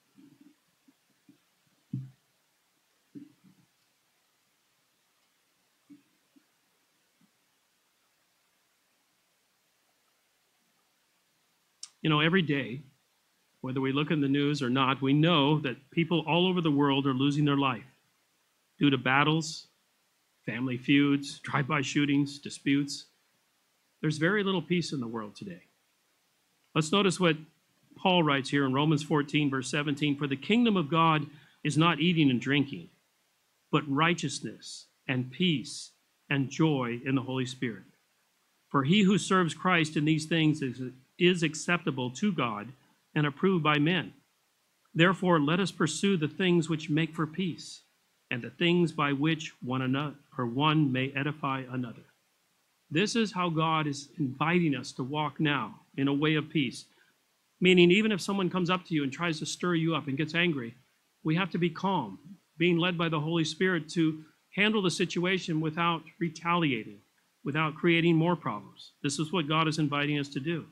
You know, every day, whether we look in the news or not, we know that people all over the world are losing their life due to battles, family feuds, drive-by shootings, disputes. There's very little peace in the world today. Let's notice what Paul writes here in Romans fourteen, verse seventeen. For the kingdom of God is not eating and drinking, but righteousness and peace and joy in the Holy Spirit. For he who serves Christ in these things is, is acceptable to God and approved by men. Therefore, let us pursue the things which make for peace, and the things by which one another or one may edify another. This is how God is inviting us to walk now in a way of peace. Meaning, even if someone comes up to you and tries to stir you up and gets angry, we have to be calm, being led by the Holy Spirit to handle the situation without retaliating, without creating more problems. This is what God is inviting us to do.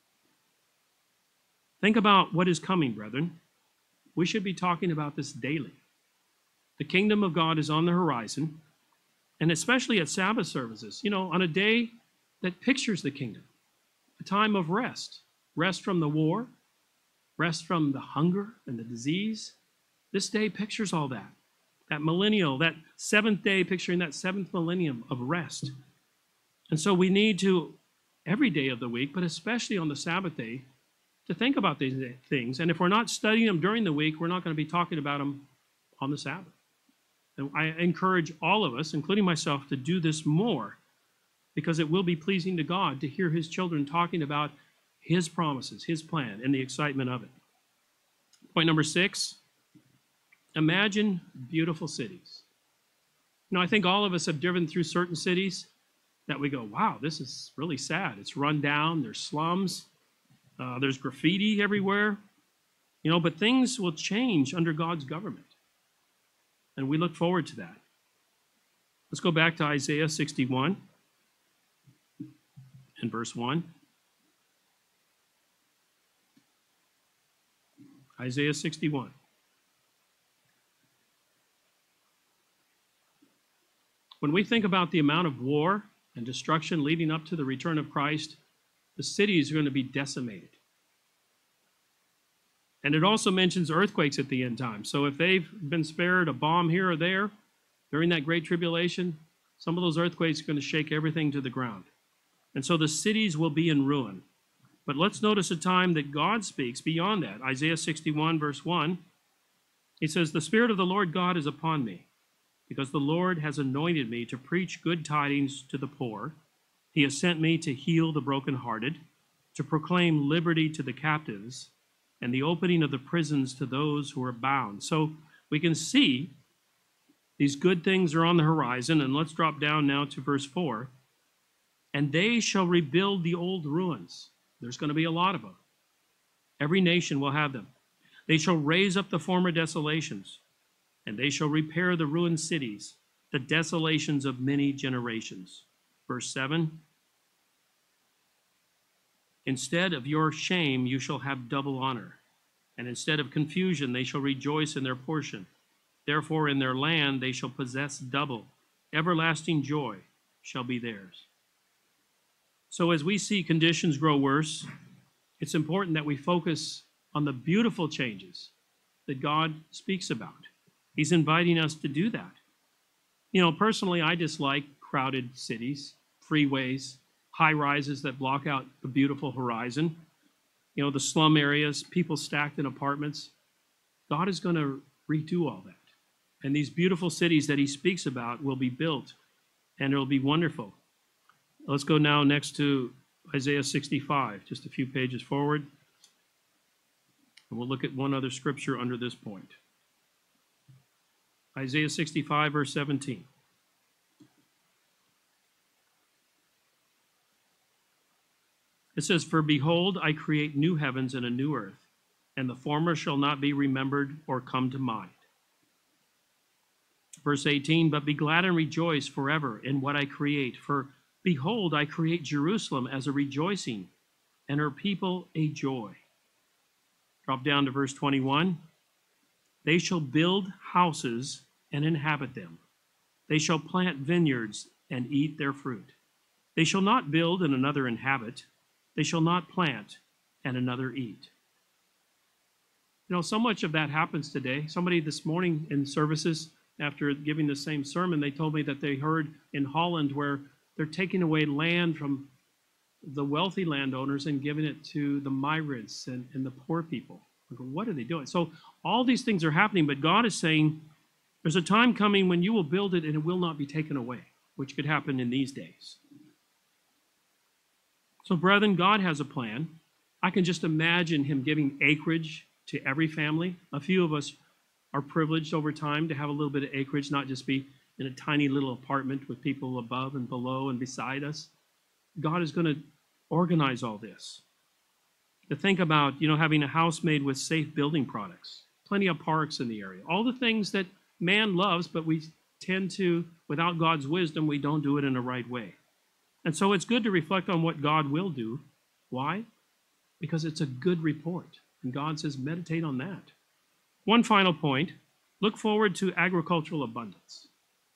Think about what is coming, brethren. We should be talking about this daily. The kingdom of God is on the horizon, and especially at Sabbath services, you know, on a day that pictures the kingdom, a time of rest, rest from the war, rest from the hunger and the disease. This day pictures all that, that millennial, that seventh day picturing that seventh millennium of rest. And so we need to, every day of the week, but especially on the Sabbath day, to think about these things. And if we're not studying them during the week, we're not going to be talking about them on the Sabbath. And I encourage all of us, including myself, to do this more, because it will be pleasing to God to hear his children talking about his promises, his plan, and the excitement of it. Point number six, imagine beautiful cities. You know, I think all of us have driven through certain cities that we go, wow, this is really sad. It's run down, there's slums, uh, there's graffiti everywhere, you know, but things will change under God's government. And we look forward to that. Let's go back to Isaiah sixty-one and verse one. Isaiah sixty-one. When we think about the amount of war and destruction leading up to the return of Christ, the cities are going to be decimated. And it also mentions earthquakes at the end time. So if they've been spared a bomb here or there during that great tribulation, some of those earthquakes are going to shake everything to the ground. And so the cities will be in ruin. But let's notice a time that God speaks beyond that. Isaiah sixty-one, verse one, he says, "The Spirit of the Lord God is upon me, because the Lord has anointed me to preach good tidings to the poor. He has sent me to heal the brokenhearted, to proclaim liberty to the captives, and the opening of the prisons to those who are bound." So we can see These good things are on the horizon, and let's drop down now to verse four. And they shall rebuild the old ruins. There's going to be a lot of them. Every nation will have them. They shall raise up the former desolations, and they shall repair the ruined cities, the desolations of many generations. Verse seven. Instead of your shame, you shall have double honor, and instead of confusion, they shall rejoice in their portion. Therefore, in their land they shall possess double. Everlasting joy shall be theirs. So as we see conditions grow worse, it's important that we focus on the beautiful changes that God speaks about. He's inviting us to do that. You know, personally, I dislike crowded cities, freeways, high rises that block out the beautiful horizon. You know, the slum areas, people stacked in apartments. God is going to redo all that. And these beautiful cities that he speaks about will be built, and it'll be wonderful. Let's go now next to Isaiah sixty-five, just a few pages forward. And we'll look at one other scripture under this point. Isaiah sixty-five, verse seventeen. It says, "For behold, I create new heavens and a new earth, and the former shall not be remembered or come to mind." Verse eighteen, "But be glad and rejoice forever in what I create. For behold, I create Jerusalem as a rejoicing, and her people a joy." Drop down to verse twenty-one. "They shall build houses and inhabit them. They shall plant vineyards and eat their fruit. They shall not build and another inhabit. They shall not plant and another eat." You know, so much of that happens today. Somebody this morning in services, after giving the same sermon, they told me that they heard in Holland where they're taking away land from the wealthy landowners and giving it to the migrants and, and the poor people. I go, what are they doing? So all these things are happening, but God is saying there's a time coming when you will build it and it will not be taken away, which could happen in these days. So, brethren, God has a plan. I can just imagine him giving acreage to every family. A few of us are privileged over time to have a little bit of acreage, not just be in a tiny little apartment with people above and below and beside us. God is going to organize all this. To think about, you know, having a house made with safe building products, plenty of parks in the area, all the things that man loves, but we tend to, without God's wisdom, we don't do it in the right way. And so it's good to reflect on what God will do. Why? Because it's a good report. And God says, meditate on that. One final point, look forward to agricultural abundance.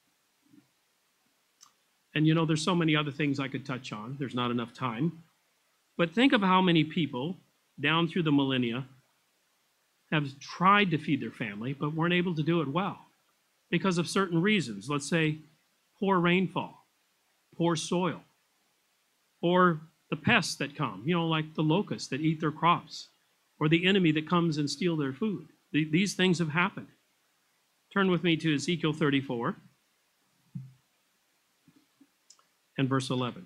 And you know, there's so many other things I could touch on. There's not enough time. But think of how many people down through the millennia have tried to feed their family, but weren't able to do it well because of certain reasons. Let's say poor rainfall, poor soil, or the pests that come, you know, like the locusts that eat their crops, or the enemy that comes and steal their food. These things have happened. Turn with me to Ezekiel thirty-four and verse eleven.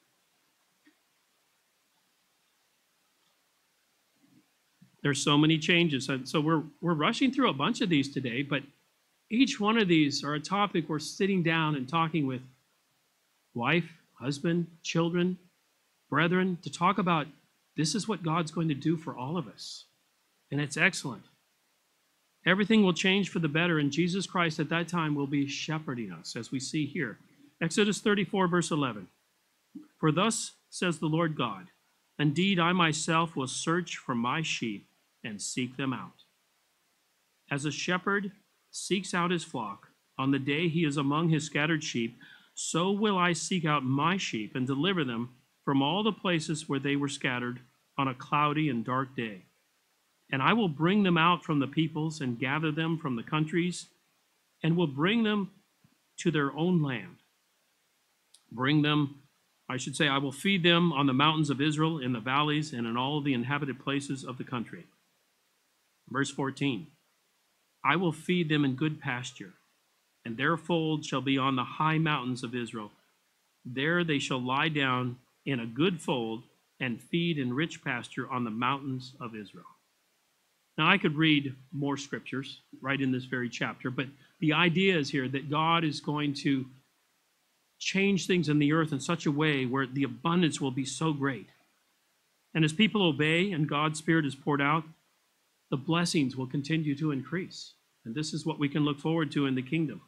There's so many changes, and so we're we're rushing through a bunch of these today, but each one of these are a topic we're sitting down and talking with wife, husband, children, brethren, to talk about this is what God's going to do for all of us. And it's excellent. Everything will change for the better, and Jesus Christ at that time will be shepherding us, as we see here. Exodus thirty-four, verse eleven. "For thus says the Lord God, indeed I myself will search for my sheep and seek them out. As a shepherd seeks out his flock on the day he is among his scattered sheep, so will I seek out my sheep and deliver them from all the places where they were scattered on a cloudy and dark day. And I will bring them out from the peoples and gather them from the countries and will bring them to their own land. Bring them, I should say, I will feed them on the mountains of Israel, in the valleys, and in all the inhabited places of the country." Verse fourteen, "I will feed them in good pasture, and their fold shall be on the high mountains of Israel. There they shall lie down in a good fold and feed in rich pasture on the mountains of Israel." Now, I could read more scriptures right in this very chapter, but the idea is here that God is going to change things in the earth in such a way where the abundance will be so great. And as people obey and God's Spirit is poured out, the blessings will continue to increase. And this is what we can look forward to in the kingdom.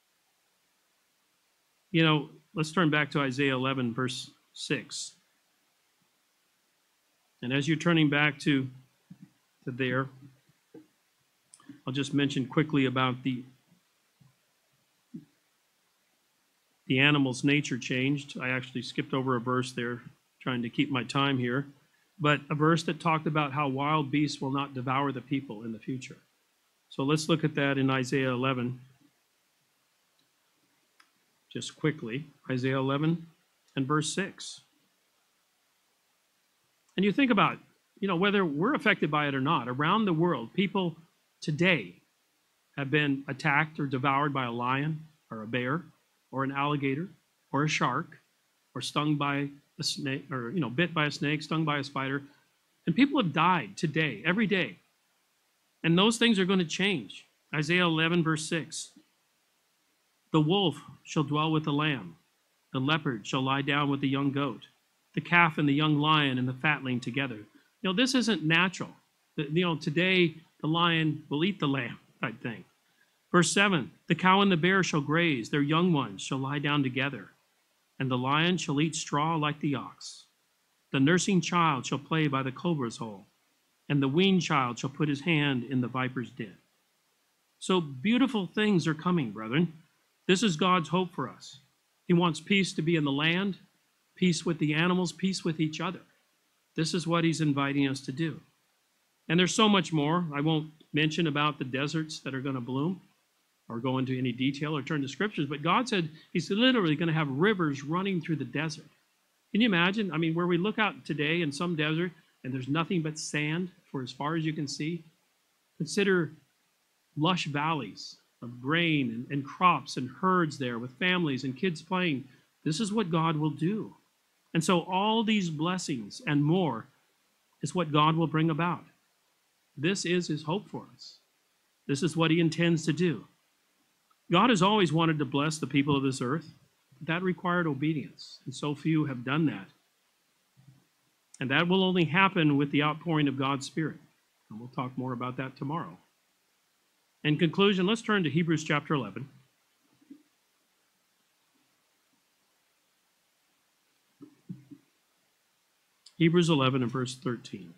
You know, let's turn back to Isaiah eleven, verse six. And as you're turning back to, to there, I'll just mention quickly about the, the animal's nature changed. I actually skipped over a verse there, trying to keep my time here. But a verse that talked about how wild beasts will not devour the people in the future. So let's look at that in Isaiah eleven. Just quickly, Isaiah eleven and verse six. And you think about, you know, whether we're affected by it or not, around the world, people today have been attacked or devoured by a lion or a bear or an alligator or a shark or stung by a snake, or, you know, bit by a snake, stung by a spider. And people have died today, every day. And those things are going to change. Isaiah eleven, verse six. The wolf shall dwell with the lamb. The leopard shall lie down with the young goat. The calf and the young lion and the fatling together. You know, this isn't natural. You know, today the lion will eat the lamb type thing. Verse seven. The cow and the bear shall graze. Their young ones shall lie down together. And the lion shall eat straw like the ox. The nursing child shall play by the cobra's hole, and the weaned child shall put his hand in the viper's den. So beautiful things are coming, brethren. This is God's hope for us. He wants peace to be in the land, peace with the animals, peace with each other. This is what he's inviting us to do. And there's so much more. I won't mention about the deserts that are going to bloom, or go into any detail or turn to scriptures, but God said he's literally going to have rivers running through the desert. Can you imagine? I mean, where we look out today in some desert and there's nothing but sand for as far as you can see, consider lush valleys of grain and, and crops and herds there with families and kids playing. This is what God will do. And so all these blessings and more is what God will bring about. This is his hope for us. This is what he intends to do. God has always wanted to bless the people of this earth, but that required obedience, and so few have done that. And that will only happen with the outpouring of God's Spirit. And we'll talk more about that tomorrow. In conclusion, let's turn to Hebrews chapter eleven. Hebrews eleven and verse thirteen.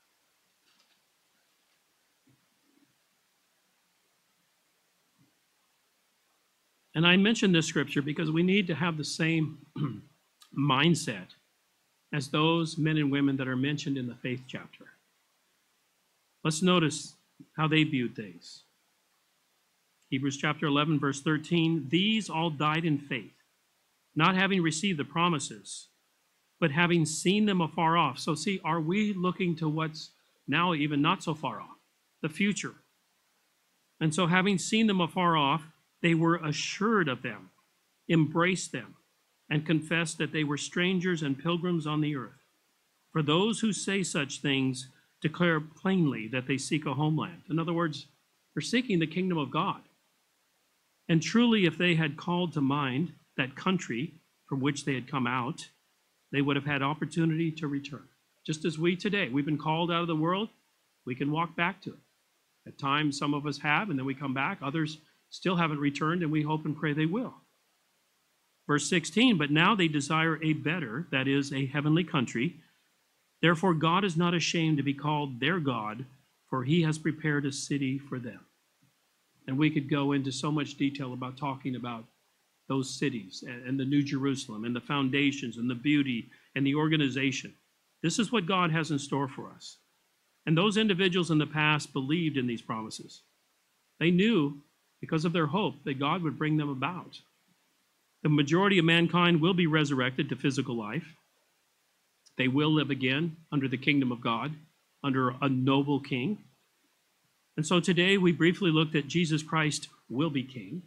And I mention this scripture because we need to have the same mindset as those men and women that are mentioned in the faith chapter. Let's notice how they viewed things. Hebrews chapter eleven, verse thirteen, these all died in faith, not having received the promises, but having seen them afar off. So see, are we looking to what's now even not so far off, the future? And so having seen them afar off, they were assured of them, embraced them, and confessed that they were strangers and pilgrims on the earth. For those who say such things declare plainly that they seek a homeland. In other words, they're seeking the kingdom of God. And truly, if they had called to mind that country from which they had come out, they would have had opportunity to return. Just as we today, we've been called out of the world, we can walk back to it. At times, some of us have, and then we come back. Others still haven't returned, and we hope and pray they will. Verse sixteen, but now they desire a better, that is, a heavenly country. Therefore, God is not ashamed to be called their God, for he has prepared a city for them. And we could go into so much detail about talking about those cities and, and the New Jerusalem and the foundations and the beauty and the organization. This is what God has in store for us. And those individuals in the past believed in these promises. They knew, because of their hope, that God would bring them about. The majority of mankind will be resurrected to physical life. They will live again under the kingdom of God, under a noble king. And so today we briefly looked at Jesus Christ will be king.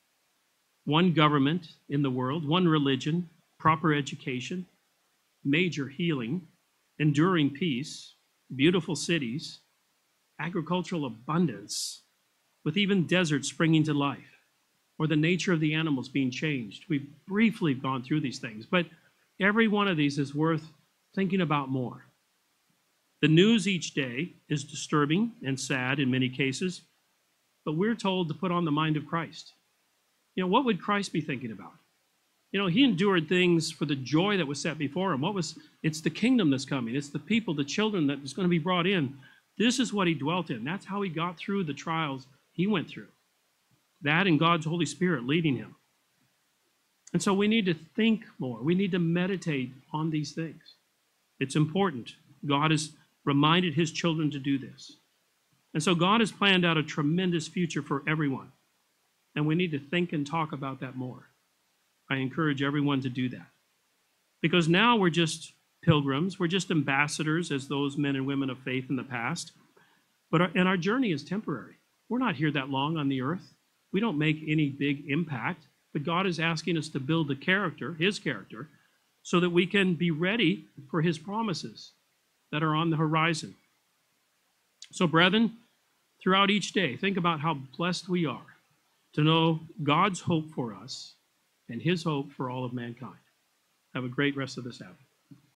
One government in the world, one religion, proper education, major healing, enduring peace, beautiful cities, agricultural abundance, with even deserts springing to life, or the nature of the animals being changed. We've briefly gone through these things, but every one of these is worth thinking about more. The news each day is disturbing and sad in many cases, but we're told to put on the mind of Christ. You know, what would Christ be thinking about? You know, he endured things for the joy that was set before him. What was, it's the kingdom that's coming. It's the people, the children that is going to be brought in. This is what he dwelt in. That's how he got through the trials he went through. That and God's Holy Spirit leading him. And so we need to think more. We need to meditate on these things. It's important. God has reminded his children to do this. And so God has planned out a tremendous future for everyone. And we need to think and talk about that more. I encourage everyone to do that. Because now we're just pilgrims. We're just ambassadors as those men and women of faith in the past. But our, and our journey is temporary. We're not here that long on the earth. We don't make any big impact. But God is asking us to build the character, his character, so that we can be ready for his promises that are on the horizon. So, brethren, throughout each day, think about how blessed we are to know God's hope for us and his hope for all of mankind. Have a great rest of the Sabbath.